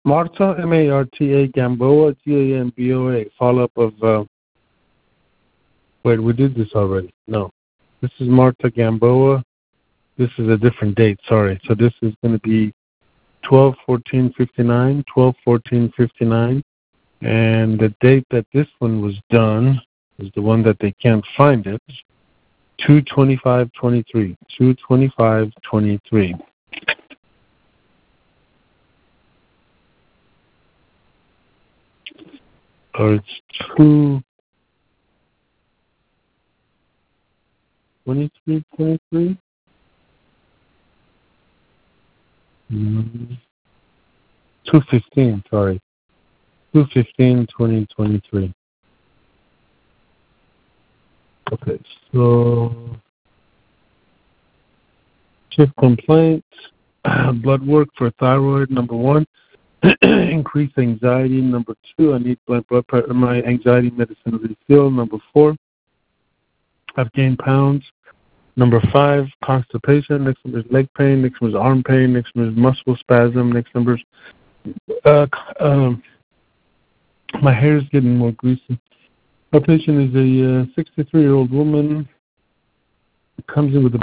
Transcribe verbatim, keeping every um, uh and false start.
Marta, M A R T A, Gamboa, G A M B O A. Follow-up of, uh, wait, we did this already. No. This is Marta Gamboa. This is a different date, sorry. So this is going to be twelve fourteen fifty-nine, twelve fourteen fifty-nine. And the date that this one was done is the one that they can't find it. two twenty-five twenty-three. two twenty-five twenty-three. Or it's two twenty-three twenty-three. Mm-hmm. two fifteen, sorry. two fifteen twenty twenty-three. Okay, so shift complaints, blood work for thyroid, number one. Increased anxiety, number two. I need blood blood pressure. My anxiety medicine refill, number four. I've gained pounds. Number five, constipation. Next number is leg pain. Next number is arm pain. Next number is muscle spasm. Next number is uh, um, my hair is getting more greasy. Our patient is a uh, sixty-three-year-old woman. Comes in with a